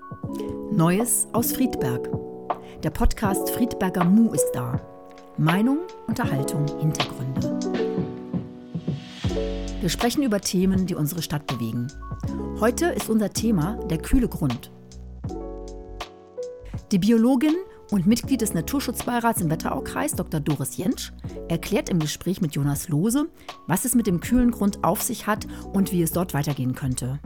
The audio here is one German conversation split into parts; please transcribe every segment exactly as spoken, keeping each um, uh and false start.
Neues aus Friedberg. Der Podcast Friedberger Mu ist da. Meinung, Unterhaltung, Hintergründe. Wir sprechen über Themen, die unsere Stadt bewegen. Heute ist unser Thema der kühle Grund. Die Biologin und Mitglied des Naturschutzbeirats im Wetteraukreis, Doktor Doris Jentsch, erklärt im Gespräch mit Jonas Lohse, was es mit dem kühlen Grund auf sich hat und wie es dort weitergehen könnte.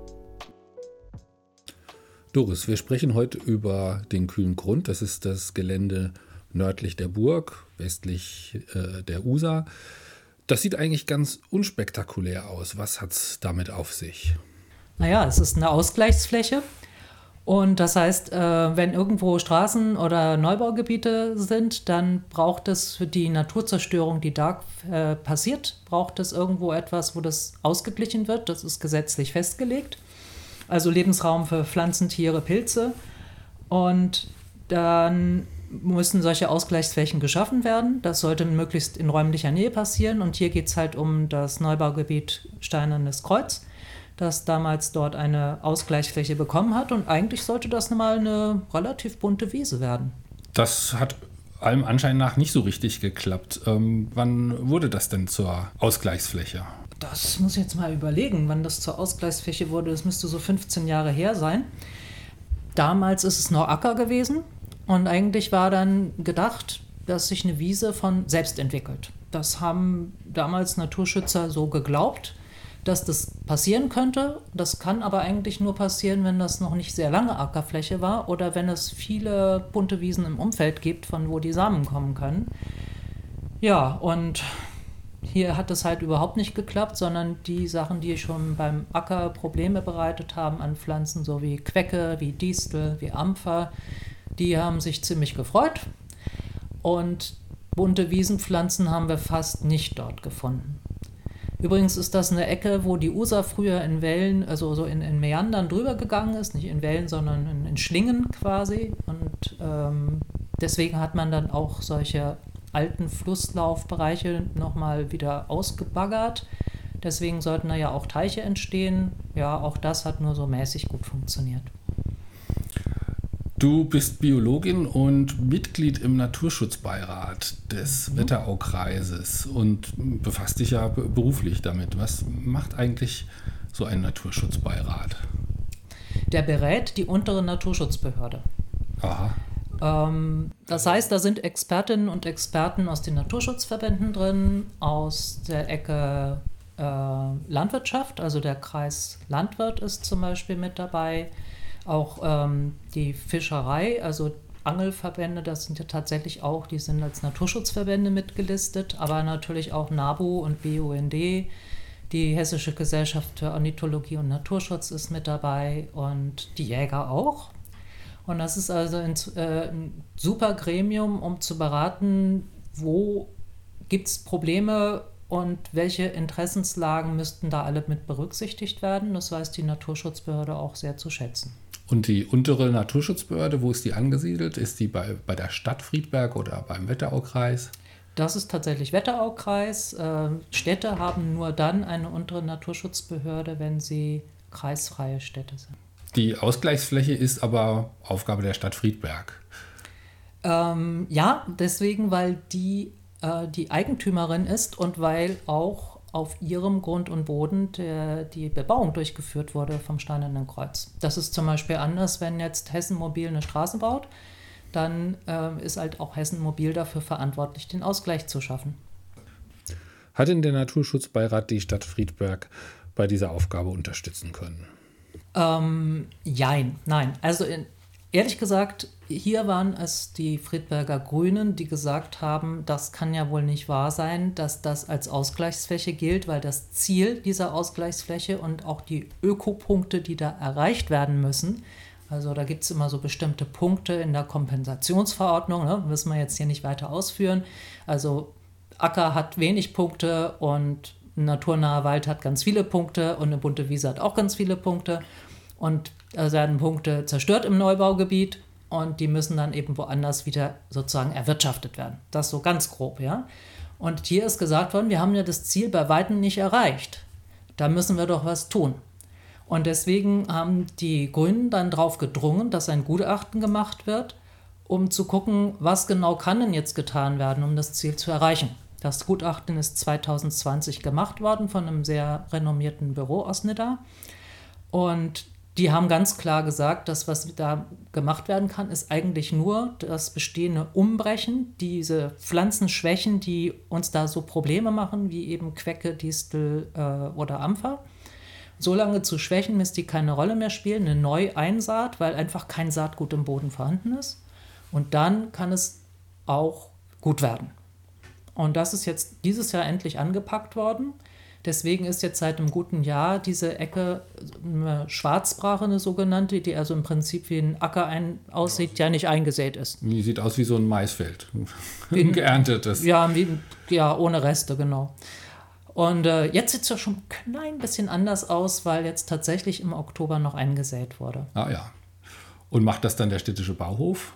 Doris, wir sprechen heute über den kühlen Grund. Das ist das Gelände nördlich der Burg, westlich äh, der Usa. Das sieht eigentlich ganz unspektakulär aus. Was hat es damit auf sich? Naja, es ist eine Ausgleichsfläche. Und das heißt, äh, wenn irgendwo Straßen oder Neubaugebiete sind, dann braucht es für die Naturzerstörung, die da äh, passiert, braucht es irgendwo etwas, wo das ausgeglichen wird. Das ist gesetzlich festgelegt. Also Lebensraum für Pflanzen, Tiere, Pilze. Und dann müssen solche Ausgleichsflächen geschaffen werden. Das sollte möglichst in räumlicher Nähe passieren. Und hier geht es halt um das Neubaugebiet Steinernes Kreuz, das damals dort eine Ausgleichsfläche bekommen hat. Und eigentlich sollte das mal eine relativ bunte Wiese werden. Das hat allem Anschein nach nicht so richtig geklappt. Ähm, wann wurde das denn zur Ausgleichsfläche? Das muss ich jetzt mal überlegen, wann das zur Ausgleichsfläche wurde. Das müsste so fünfzehn Jahre her sein. Damals ist es noch Acker gewesen und eigentlich war dann gedacht, dass sich eine Wiese von selbst entwickelt. Das haben damals Naturschützer so geglaubt, dass das passieren könnte. Das kann aber eigentlich nur passieren, wenn das noch nicht sehr lange Ackerfläche war oder wenn es viele bunte Wiesen im Umfeld gibt, von wo die Samen kommen können. Ja, und hier hat es halt überhaupt nicht geklappt, sondern die Sachen, die schon beim Acker Probleme bereitet haben an Pflanzen, so wie Quecke, wie Distel, wie Ampfer, die haben sich ziemlich gefreut. Und bunte Wiesenpflanzen haben wir fast nicht dort gefunden. Übrigens ist das eine Ecke, wo die Usa früher in Wellen, also so in, in Meandern drüber gegangen ist, nicht in Wellen, sondern in, in Schlingen quasi. Und ähm, deswegen hat man dann auch solche alten Flusslaufbereiche nochmal wieder ausgebaggert. Deswegen sollten da ja auch Teiche entstehen. Ja, auch das hat nur so mäßig gut funktioniert. Du bist Biologin und Mitglied im Naturschutzbeirat des mhm. Wetteraukreises und befasst dich ja beruflich damit. Was macht eigentlich so ein Naturschutzbeirat? Der berät die untere Naturschutzbehörde. Aha. Ähm, das heißt, da sind Expertinnen und Experten aus den Naturschutzverbänden drin, aus der Ecke äh, Landwirtschaft, also der Kreis Landwirt ist zum Beispiel mit dabei, auch ähm, die Fischerei, also Angelverbände, das sind ja tatsächlich auch, die sind als Naturschutzverbände mitgelistet, aber natürlich auch NABU und B U N D, die Hessische Gesellschaft für Ornithologie und Naturschutz ist mit dabei und die Jäger auch. Und das ist also ein, äh, ein super Gremium, um zu beraten, wo gibt es Probleme und welche Interessenslagen müssten da alle mit berücksichtigt werden. Das weiß die Naturschutzbehörde auch sehr zu schätzen. Und die untere Naturschutzbehörde, wo ist die angesiedelt? Ist die bei, bei der Stadt Friedberg oder beim Wetteraukreis? Das ist tatsächlich Wetteraukreis. Äh, Städte haben nur dann eine untere Naturschutzbehörde, wenn sie kreisfreie Städte sind. Die Ausgleichsfläche ist aber Aufgabe der Stadt Friedberg. Ähm, ja, deswegen, weil die äh, die Eigentümerin ist und weil auch auf ihrem Grund und Boden der, die Bebauung durchgeführt wurde vom Steinernen Kreuz. Das ist zum Beispiel anders, wenn jetzt Hessen Mobil eine Straße baut, dann äh, ist halt auch Hessen Mobil dafür verantwortlich, den Ausgleich zu schaffen. Hat denn der Naturschutzbeirat die Stadt Friedberg bei dieser Aufgabe unterstützen können? Ähm, jein, nein. Also in, ehrlich gesagt, hier waren es die Friedberger Grünen, die gesagt haben, das kann ja wohl nicht wahr sein, dass das als Ausgleichsfläche gilt, weil das Ziel dieser Ausgleichsfläche und auch die Ökopunkte, die da erreicht werden müssen, also da gibt es immer so bestimmte Punkte in der Kompensationsverordnung, ne, müssen wir jetzt hier nicht weiter ausführen. Also Acker hat wenig Punkte und ein naturnaher Wald hat ganz viele Punkte und eine bunte Wiese hat auch ganz viele Punkte. Und da werden Punkte zerstört im Neubaugebiet und die müssen dann eben woanders wieder sozusagen erwirtschaftet werden. Das so ganz grob, ja. Und hier ist gesagt worden, wir haben ja das Ziel bei Weitem nicht erreicht. Da müssen wir doch was tun. Und deswegen haben die Grünen dann darauf gedrungen, dass ein Gutachten gemacht wird, um zu gucken, was genau kann denn jetzt getan werden, um das Ziel zu erreichen. Das Gutachten ist zwanzig zwanzig gemacht worden von einem sehr renommierten Büro aus Nidda. Und die haben ganz klar gesagt, dass was da gemacht werden kann, ist eigentlich nur das bestehende Umbrechen, diese Pflanzenschwächen, die uns da so Probleme machen, wie eben Quecke, Distel äh, oder Ampfer. So lange zu schwächen, bis die keine Rolle mehr spielen, eine Neueinsaat, weil einfach kein Saatgut im Boden vorhanden ist. Und dann kann es auch gut werden. Und das ist jetzt dieses Jahr endlich angepackt worden. Deswegen ist jetzt seit einem guten Jahr diese Ecke eine Schwarzbrache, eine sogenannte, die also im Prinzip wie ein Acker ein, aussieht, der nicht eingesät ist. Die sieht aus wie so ein Maisfeld, ein geerntetes. Ja, wie, ja, ohne Reste, genau. Und äh, jetzt sieht es ja schon ein klein bisschen anders aus, weil jetzt tatsächlich im Oktober noch eingesät wurde. Ah ja. Und macht das dann der städtische Bauhof?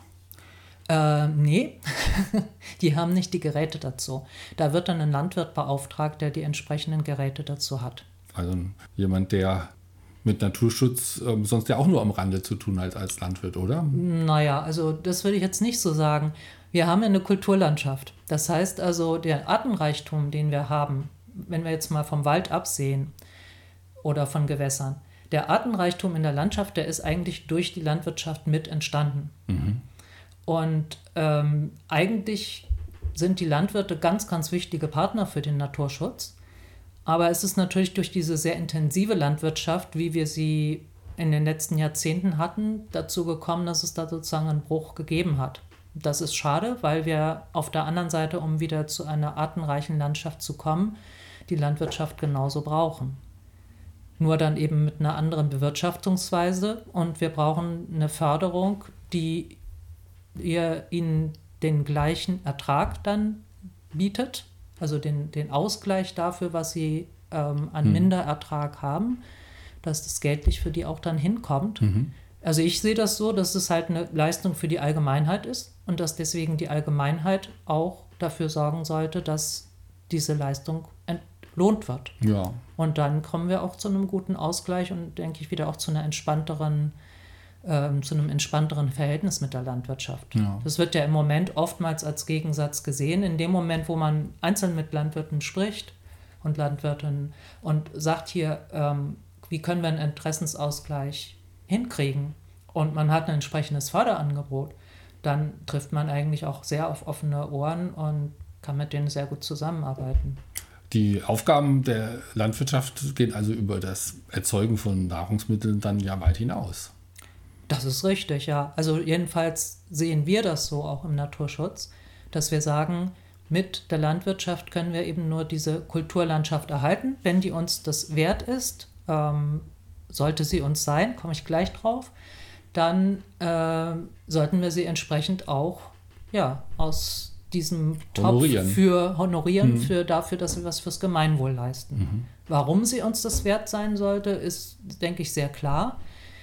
Äh, nee, die haben nicht die Geräte dazu. Da wird dann ein Landwirt beauftragt, der die entsprechenden Geräte dazu hat. Also jemand, der mit Naturschutz ähm, sonst ja auch nur am Rande zu tun hat als Landwirt, oder? Naja, also das würde ich jetzt nicht so sagen. Wir haben ja eine Kulturlandschaft. Das heißt also, der Artenreichtum, den wir haben, wenn wir jetzt mal vom Wald absehen oder von Gewässern, der Artenreichtum in der Landschaft, der ist eigentlich durch die Landwirtschaft mit entstanden. Mhm. Und ähm, eigentlich sind die Landwirte ganz, ganz wichtige Partner für den Naturschutz. Aber es ist natürlich durch diese sehr intensive Landwirtschaft, wie wir sie in den letzten Jahrzehnten hatten, dazu gekommen, dass es da sozusagen einen Bruch gegeben hat. Das ist schade, weil wir auf der anderen Seite, um wieder zu einer artenreichen Landschaft zu kommen, die Landwirtschaft genauso brauchen. Nur dann eben mit einer anderen Bewirtschaftungsweise. Und wir brauchen eine Förderung, die ihr ihnen den gleichen Ertrag dann bietet, also den, den Ausgleich dafür, was sie ähm, an mhm. Minderertrag haben, dass das geldlich für die auch dann hinkommt. Mhm. Also ich sehe das so, dass es halt eine Leistung für die Allgemeinheit ist und dass deswegen die Allgemeinheit auch dafür sorgen sollte, dass diese Leistung entlohnt wird. Ja. Und dann kommen wir auch zu einem guten Ausgleich und denke ich wieder auch zu einer entspannteren Ähm, zu einem entspannteren Verhältnis mit der Landwirtschaft. Ja. Das wird ja im Moment oftmals als Gegensatz gesehen. In dem Moment, wo man einzeln mit Landwirten spricht und Landwirtinnen und sagt hier, ähm, wie können wir einen Interessensausgleich hinkriegen und man hat ein entsprechendes Förderangebot, dann trifft man eigentlich auch sehr auf offene Ohren und kann mit denen sehr gut zusammenarbeiten. Die Aufgaben der Landwirtschaft gehen also über das Erzeugen von Nahrungsmitteln dann ja weit hinaus. Das ist richtig, ja. Also jedenfalls sehen wir das so auch im Naturschutz, dass wir sagen, mit der Landwirtschaft können wir eben nur diese Kulturlandschaft erhalten. Wenn die uns das wert ist, ähm, sollte sie uns sein, komme ich gleich drauf, dann äh, sollten wir sie entsprechend auch ja, aus diesem honorieren. Topf für honorieren, mhm. für dafür, dass wir was fürs Gemeinwohl leisten. Mhm. Warum sie uns das wert sein sollte, ist, denke ich, sehr klar.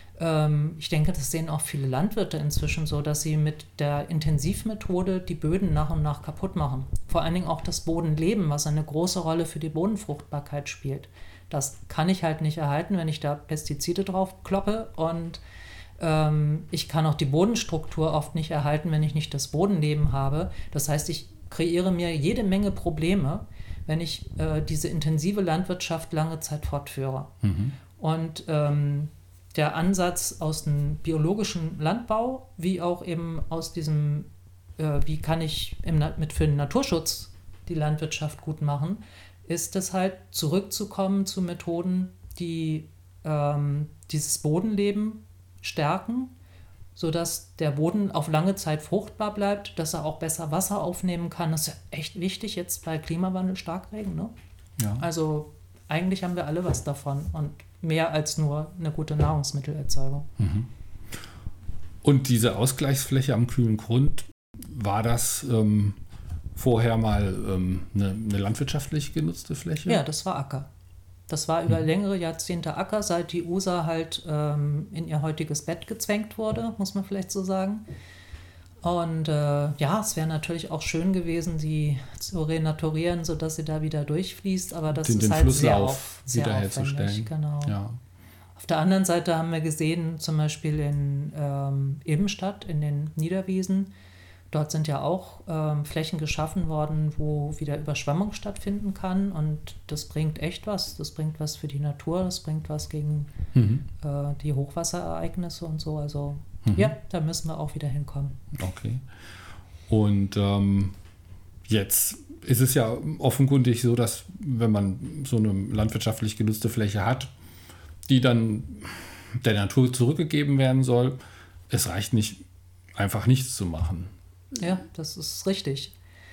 Ich denke, das sehen auch viele Landwirte inzwischen so, dass sie mit der Intensivmethode die Böden nach und nach kaputt machen. Vor allen Dingen auch das Bodenleben, was eine große Rolle für die Bodenfruchtbarkeit spielt. Das kann ich halt nicht erhalten, wenn ich da Pestizide drauf kloppe und ähm, ich kann auch die Bodenstruktur oft nicht erhalten, wenn ich nicht das Bodenleben habe. Das heißt, ich kreiere mir jede Menge Probleme, wenn ich äh, diese intensive Landwirtschaft lange Zeit fortführe. Mhm. Und ähm, der Ansatz aus dem biologischen Landbau, wie auch eben aus diesem, äh, wie kann ich im, mit für den Naturschutz die Landwirtschaft gut machen, ist es halt zurückzukommen zu Methoden, die ähm, dieses Bodenleben stärken, sodass der Boden auf lange Zeit fruchtbar bleibt, dass er auch besser Wasser aufnehmen kann. Das ist ja echt wichtig jetzt bei Klimawandel, Starkregen, ne? Ja. Also eigentlich haben wir alle was davon und mehr als nur eine gute Nahrungsmittelerzeugung. Mhm. Und diese Ausgleichsfläche am kühlen Grund, war das ähm, vorher mal ähm, eine, eine landwirtschaftlich genutzte Fläche? Ja, das war Acker. Das war über mhm. längere Jahrzehnte Acker, seit die Usa halt ähm, in ihr heutiges Bett gezwängt wurde, muss man vielleicht so sagen. Und äh, ja, es wäre natürlich auch schön gewesen, sie zu renaturieren, sodass sie da wieder durchfließt, aber das den, ist den halt Flusslauf sehr, auf, sehr wiederherzustellen. Genau. Ja. Auf der anderen Seite haben wir gesehen, zum Beispiel in ähm, Ebenstadt, in den Niederwiesen, dort sind ja auch ähm, Flächen geschaffen worden, wo wieder Überschwemmung stattfinden kann und das bringt echt was. Das bringt was für die Natur, das bringt was gegen mhm. äh, die Hochwasserereignisse und so. Also mhm. ja, da müssen wir auch wieder hinkommen. Okay. Und ähm, jetzt ist es ja offenkundig so, dass wenn man so eine landwirtschaftlich genutzte Fläche hat, die dann der Natur zurückgegeben werden soll, es reicht nicht, einfach nichts zu machen. Ja, das ist richtig.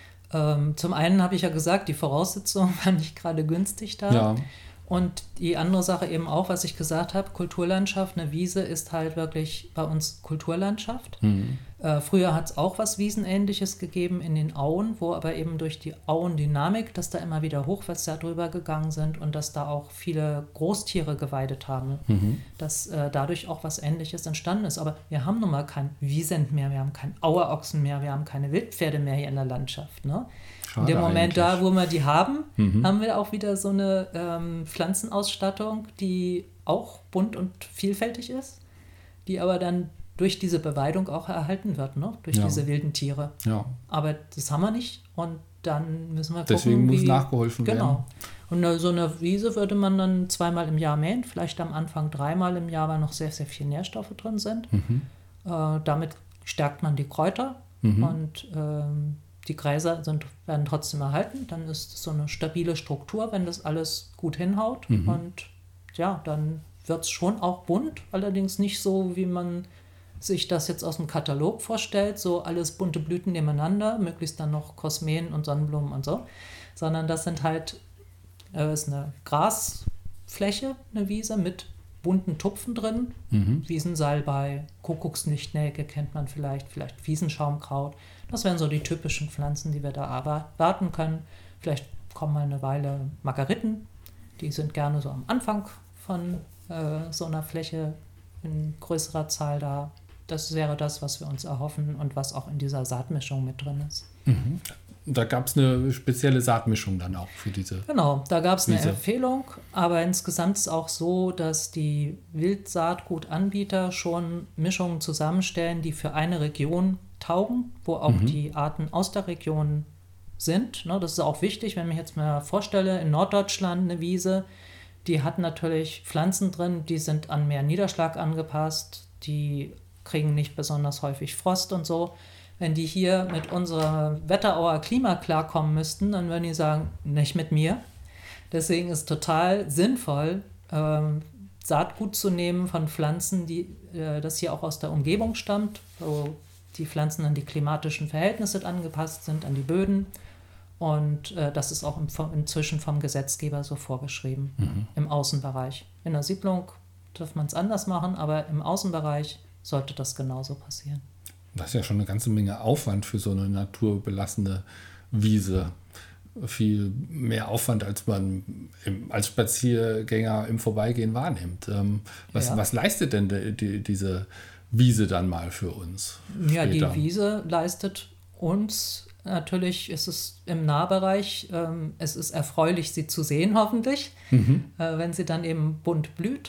Ähm, zum einen habe ich ja gesagt, die Voraussetzungen waren nicht gerade günstig da. Ja. Und die andere Sache eben auch, was ich gesagt habe, Kulturlandschaft, eine Wiese ist halt wirklich bei uns Kulturlandschaft. Mhm. Äh, früher hat es auch was Wiesenähnliches gegeben in den Auen, wo aber eben durch die Auendynamik, dass da immer wieder Hochwasser drüber gegangen sind und dass da auch viele Großtiere geweidet haben, mhm. dass äh, dadurch auch was Ähnliches entstanden ist. Aber wir haben nun mal kein Wiesent mehr, wir haben kein Auerochsen mehr, wir haben keine Wildpferde mehr hier in der Landschaft, ne? In dem Moment eigentlich. Da, wo wir die haben, mhm. haben wir auch wieder so eine ähm, Pflanzenausstattung, die auch bunt und vielfältig ist, die aber dann durch diese Beweidung auch erhalten wird, ne? Durch ja. diese wilden Tiere. Ja. Aber das haben wir nicht und dann müssen wir gucken, deswegen muss wie, nachgeholfen genau. werden. Genau. Und so eine Wiese würde man dann zweimal im Jahr mähen, vielleicht am Anfang dreimal im Jahr, weil noch sehr, sehr viele Nährstoffe drin sind. Mhm. Äh, damit stärkt man die Kräuter mhm. und ähm, die Gräser sind, werden trotzdem erhalten. Dann ist es so eine stabile Struktur, wenn das alles gut hinhaut. Mhm. Und ja, dann wird es schon auch bunt, allerdings nicht so, wie man sich das jetzt aus dem Katalog vorstellt, so alles bunte Blüten nebeneinander, möglichst dann noch Kosmeen und Sonnenblumen und so, sondern das sind halt, äh, ist eine Grasfläche, eine Wiese mit bunten Tupfen drin, mhm. Wiesensalbei, Kuckucksnichtnelke kennt man vielleicht, vielleicht Wiesenschaumkraut. Das wären so die typischen Pflanzen, die wir da warten können. Vielleicht kommen mal eine Weile Margeriten, die sind gerne so am Anfang von äh, so einer Fläche in größerer Zahl da. Das wäre das, was wir uns erhoffen und was auch in dieser Saatmischung mit drin ist. Mhm. Da gab es eine spezielle Saatmischung dann auch für diese Genau, da gab es eine Wiese. Empfehlung, aber insgesamt ist es auch so, dass die Wildsaatgutanbieter schon Mischungen zusammenstellen, die für eine Region taugen, wo auch mhm. die Arten aus der Region sind. Ne, das ist auch wichtig, wenn ich jetzt mal vorstelle, in Norddeutschland eine Wiese, die hat natürlich Pflanzen drin, die sind an mehr Niederschlag angepasst, die kriegen nicht besonders häufig Frost und so. Wenn die hier mit unserem Wetterauer Klima klarkommen müssten, dann würden die sagen, nicht mit mir. Deswegen ist total sinnvoll, ähm, Saatgut zu nehmen von Pflanzen, die, äh, das hier auch aus der Umgebung stammt, wo die Pflanzen an die klimatischen Verhältnisse angepasst sind, an die Böden. Und äh, das ist auch im, inzwischen vom Gesetzgeber so vorgeschrieben, mhm. im Außenbereich. In der Siedlung darf man es anders machen, aber im Außenbereich sollte das genauso passieren. Das ist ja schon eine ganze Menge Aufwand für so eine naturbelassene Wiese. Viel mehr Aufwand, als man im, als Spaziergänger im Vorbeigehen wahrnimmt. Ähm, was, ja. was leistet denn die, die, diese Wiese dann mal für uns? Ja, später? Die Wiese leistet uns, natürlich ist es im Nahbereich, ähm, es ist erfreulich, sie zu sehen, hoffentlich, mhm. äh, wenn sie dann eben bunt blüht.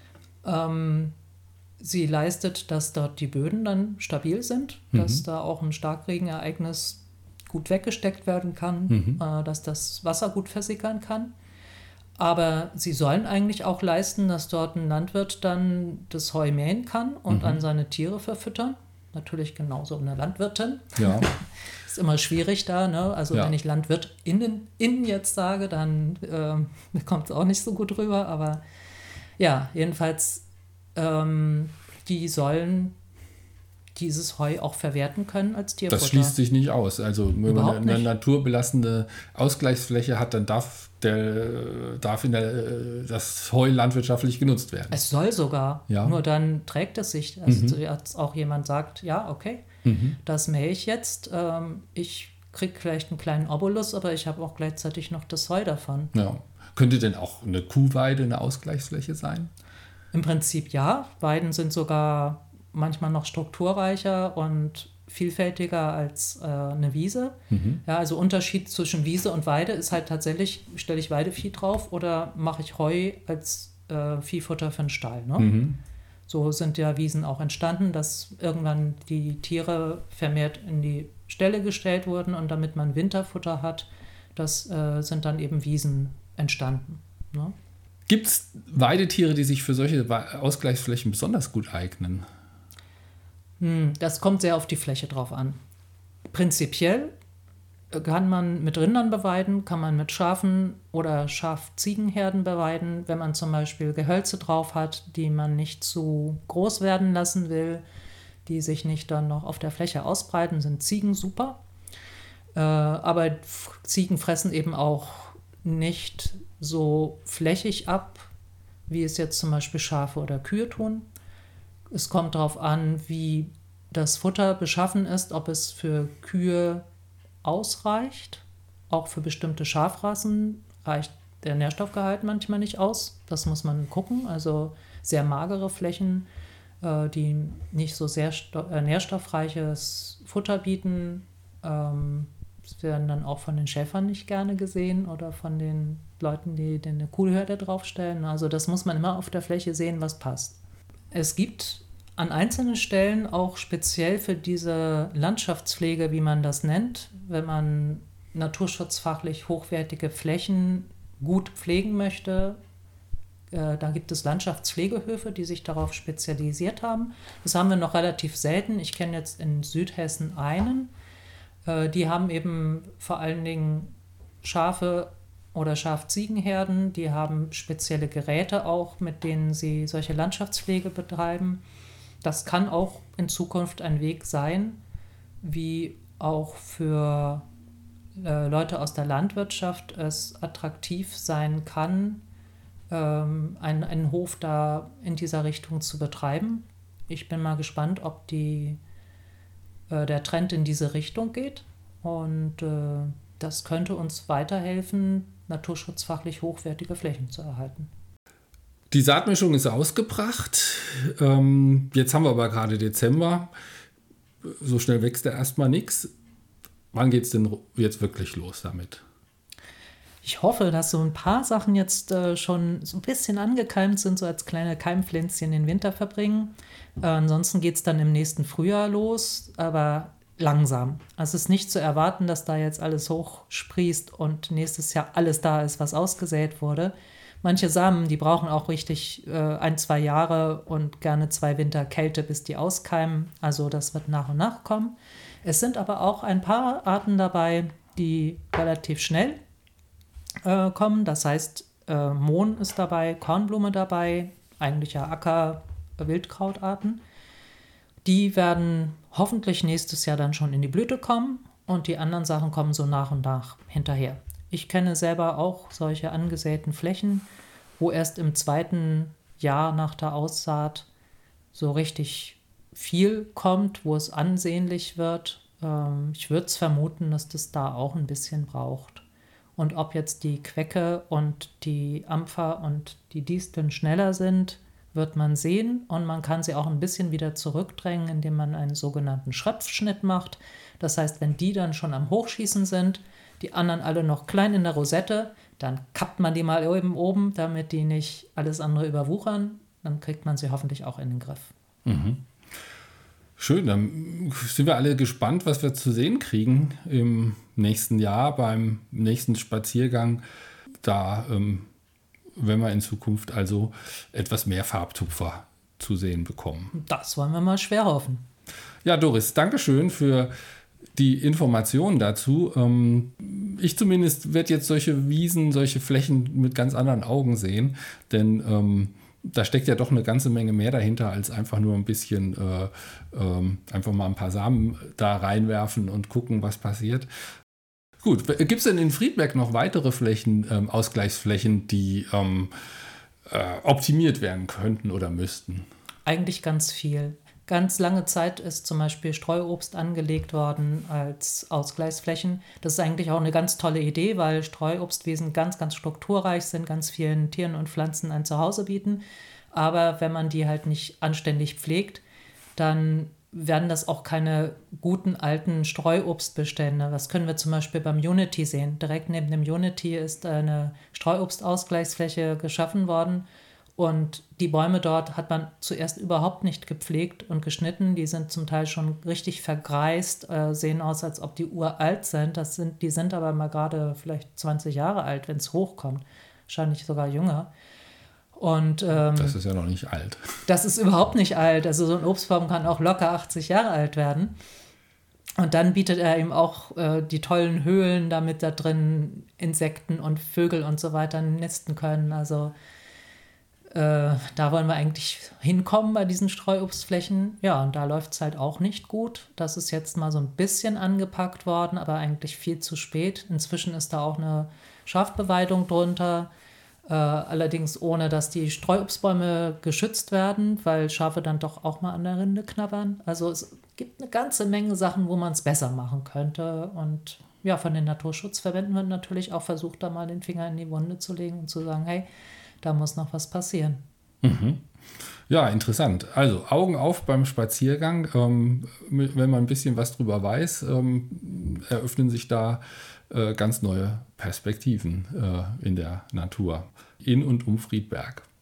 Ähm, Sie leistet, dass dort die Böden dann stabil sind, mhm. dass da auch ein Starkregenereignis gut weggesteckt werden kann, mhm. äh, dass das Wasser gut versickern kann. Aber sie sollen eigentlich auch leisten, dass dort ein Landwirt dann das Heu mähen kann und mhm. an seine Tiere verfüttern. Natürlich genauso eine Landwirtin. Ja. Ist immer schwierig da, ne? Also ja. wenn ich LandwirtInnen innen jetzt sage, dann äh, kommt es auch nicht so gut rüber. Aber ja, jedenfalls Ähm, die sollen dieses Heu auch verwerten können als Tierfutter. Das schließt sich nicht aus. Also wenn Überhaupt man eine, eine nicht. naturbelassene Ausgleichsfläche hat, dann darf, der, darf in der, das Heu landwirtschaftlich genutzt werden. Es soll sogar. Ja. Nur dann trägt es sich. Also mhm. als auch jemand sagt, ja, okay, mhm. das mähe ich jetzt. Ähm, ich kriege vielleicht einen kleinen Obolus, aber ich habe auch gleichzeitig noch das Heu davon. Ja. Könnte denn auch eine Kuhweide eine Ausgleichsfläche sein? Im Prinzip ja. Weiden sind sogar manchmal noch strukturreicher und vielfältiger als äh, eine Wiese. Mhm. Ja, also Unterschied zwischen Wiese und Weide ist halt tatsächlich, stelle ich Weidevieh drauf oder mache ich Heu als äh, Viehfutter für den Stall. Ne? Mhm. So sind ja Wiesen auch entstanden, dass irgendwann die Tiere vermehrt in die Ställe gestellt wurden und damit man Winterfutter hat, das äh, sind dann eben Wiesen entstanden. Ne? Gibt es Weidetiere, die sich für solche Ausgleichsflächen besonders gut eignen? Hm, das kommt sehr auf die Fläche drauf an. Prinzipiell kann man mit Rindern beweiden, kann man mit Schafen oder Schaf-Ziegenherden beweiden, wenn man zum Beispiel Gehölze drauf hat, die man nicht zu groß werden lassen will, die sich nicht dann noch auf der Fläche ausbreiten, sind Ziegen super. Äh, aber Ziegen fressen eben auch nicht so flächig ab, wie es jetzt zum Beispiel Schafe oder Kühe tun. Es kommt darauf an, wie das Futter beschaffen ist, ob es für Kühe ausreicht. Auch für bestimmte Schafrassen reicht der Nährstoffgehalt manchmal nicht aus. Das muss man gucken. Also sehr magere Flächen, äh, die nicht so sehr sto- äh, nährstoffreiches Futter bieten, ähm, werden dann auch von den Schäfern nicht gerne gesehen oder von den Leuten, die, die eine Kuhherde draufstellen. Also das muss man immer auf der Fläche sehen, was passt. Es gibt an einzelnen Stellen auch speziell für diese Landschaftspflege, wie man das nennt, wenn man naturschutzfachlich hochwertige Flächen gut pflegen möchte, äh, da gibt es Landschaftspflegehöfe, die sich darauf spezialisiert haben. Das haben wir noch relativ selten. Ich kenne jetzt in Südhessen einen. Äh, die haben eben vor allen Dingen Schafe oder Schaf-Ziegenherden, die haben spezielle Geräte auch, mit denen sie solche Landschaftspflege betreiben. Das kann auch in Zukunft ein Weg sein, wie auch für äh, Leute aus der Landwirtschaft es attraktiv sein kann, ähm, einen, einen Hof da in dieser Richtung zu betreiben. Ich bin mal gespannt, ob die, äh, der Trend in diese Richtung geht. Und äh, das könnte uns weiterhelfen, naturschutzfachlich hochwertige Flächen zu erhalten. Die Saatmischung ist ausgebracht. Ähm, jetzt haben wir aber gerade Dezember. So schnell wächst ja erstmal nichts. Wann geht es denn jetzt wirklich los damit? Ich hoffe, dass so ein paar Sachen jetzt äh, schon so ein bisschen angekeimt sind, so als kleine Keimpflänzchen den Winter verbringen. Äh, ansonsten geht es dann im nächsten Frühjahr los, aber langsam. Also es ist nicht zu erwarten, dass da jetzt alles hochsprießt und nächstes Jahr alles da ist, was ausgesät wurde. Manche Samen, die brauchen auch richtig äh, ein, zwei Jahre und gerne zwei Winter Kälte, bis die auskeimen. Also das wird nach und nach kommen. Es sind aber auch ein paar Arten dabei, die relativ schnell äh, kommen. Das heißt, äh, Mohn ist dabei, Kornblume dabei, eigentlich ja Acker-Wildkrautarten. Die werden hoffentlich nächstes Jahr dann schon in die Blüte kommen und die anderen Sachen kommen so nach und nach hinterher. Ich kenne selber auch solche angesäten Flächen, wo erst im zweiten Jahr nach der Aussaat so richtig viel kommt, wo es ansehnlich wird. Ähm, ich würde es vermuten, dass das da auch ein bisschen braucht. Und ob jetzt die Quecke und die Ampfer und die Disteln schneller sind, wird man sehen. Und man kann sie auch ein bisschen wieder zurückdrängen, indem man einen sogenannten Schröpfschnitt macht. Das heißt, wenn die dann schon am Hochschießen sind, die anderen alle noch klein in der Rosette, dann kappt man die mal eben oben, damit die nicht alles andere überwuchern. Dann kriegt man sie hoffentlich auch in den Griff. Mhm. Schön, dann sind wir alle gespannt, was wir zu sehen kriegen im nächsten Jahr beim nächsten Spaziergang. Da, ähm, wenn wir in Zukunft also etwas mehr Farbtupfer zu sehen bekommen. Das wollen wir mal schwer hoffen. Ja, Doris, danke schön für die Informationen dazu. Ich zumindest werde jetzt solche Wiesen, solche Flächen mit ganz anderen Augen sehen, denn ähm, da steckt ja doch eine ganze Menge mehr dahinter, als einfach nur ein bisschen, äh, ähm, einfach mal ein paar Samen da reinwerfen und gucken, was passiert. Gut, gibt es denn in Friedberg noch weitere Flächen, ähm, Ausgleichsflächen, die ähm, äh, optimiert werden könnten oder müssten? Eigentlich ganz viel. Ganz lange Zeit ist zum Beispiel Streuobst angelegt worden als Ausgleichsflächen. Das ist eigentlich auch eine ganz tolle Idee, weil Streuobstwiesen ganz, ganz strukturreich sind, ganz vielen Tieren und Pflanzen ein Zuhause bieten. Aber wenn man die halt nicht anständig pflegt, dann werden das auch keine guten alten Streuobstbestände. Das können wir zum Beispiel beim Unity sehen. Direkt neben dem Unity ist eine Streuobstausgleichsfläche geschaffen worden. Und die Bäume dort hat man zuerst überhaupt nicht gepflegt und geschnitten. Die sind zum Teil schon richtig vergreist, äh, sehen aus, als ob die uralt sind. Das sind. Die sind aber mal gerade vielleicht zwanzig Jahre alt, wenn es hochkommt. Wahrscheinlich sogar jünger. Und, ähm, das ist ja noch nicht alt. Das ist überhaupt nicht alt. Also so ein Obstbaum kann auch locker achtzig Jahre alt werden. Und dann bietet er ihm auch äh, die tollen Höhlen, damit da drin Insekten und Vögel und so weiter nisten können. Also äh, da wollen wir eigentlich hinkommen bei diesen Streuobstflächen. Ja, und da läuft es halt auch nicht gut. Das ist jetzt mal so ein bisschen angepackt worden, aber eigentlich viel zu spät. Inzwischen ist da auch eine Schafbeweidung drunter. Äh, allerdings ohne, dass die Streuobstbäume geschützt werden, weil Schafe dann doch auch mal an der Rinde knabbern. Also es gibt eine ganze Menge Sachen, wo man es besser machen könnte. Und ja, von den Naturschutzverbänden wird natürlich auch versucht, da mal den Finger in die Wunde zu legen und zu sagen, hey, da muss noch was passieren. Mhm. Ja, interessant. Also Augen auf beim Spaziergang. Ähm, wenn man ein bisschen was drüber weiß, ähm, eröffnen sich da äh, ganz neue Perspektiven äh, in der Natur, in und um Friedberg.